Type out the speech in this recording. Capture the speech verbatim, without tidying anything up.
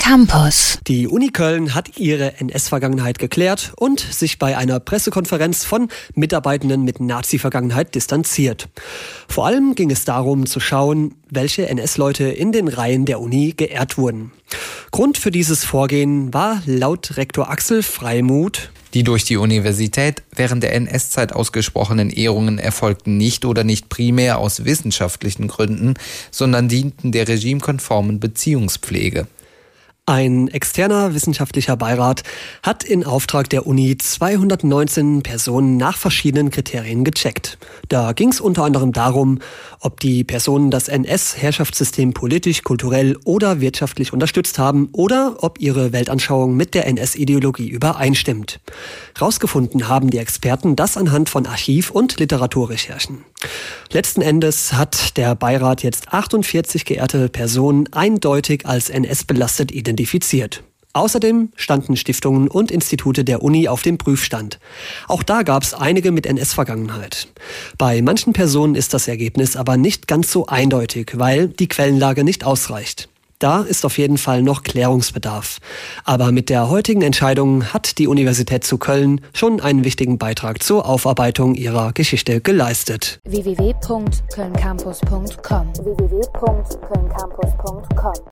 Campus. Die Uni Köln hat ihre N S-Vergangenheit geklärt und sich bei einer Pressekonferenz von Mitarbeitenden mit Nazi-Vergangenheit distanziert. Vor allem ging es darum zu schauen, welche N S-Leute in den Reihen der Uni geehrt wurden. Grund für dieses Vorgehen war laut Rektor Axel Freimuth: Die durch die Universität während der N S-Zeit ausgesprochenen Ehrungen erfolgten nicht oder nicht primär aus wissenschaftlichen Gründen, sondern dienten der regimekonformen Beziehungspflege. Ein externer wissenschaftlicher Beirat hat in Auftrag der Uni zweihundertneunzehn Personen nach verschiedenen Kriterien gecheckt. Da ging es unter anderem darum, ob die Personen das N S-Herrschaftssystem politisch, kulturell oder wirtschaftlich unterstützt haben oder ob ihre Weltanschauung mit der N S-Ideologie übereinstimmt. Rausgefunden haben die Experten das anhand von Archiv- und Literaturrecherchen. Letzten Endes hat der Beirat jetzt achtundvierzig geehrte Personen eindeutig als N S-belastet identifiziert. Außerdem standen Stiftungen und Institute der Uni auf dem Prüfstand. Auch da gab es einige mit N S-Vergangenheit. Bei manchen Personen ist das Ergebnis aber nicht ganz so eindeutig, weil die Quellenlage nicht ausreicht. Da ist auf jeden Fall noch Klärungsbedarf. Aber mit der heutigen Entscheidung hat die Universität zu Köln schon einen wichtigen Beitrag zur Aufarbeitung ihrer Geschichte geleistet. w w w punkt köln campus punkt com w w w punkt köln campus punkt com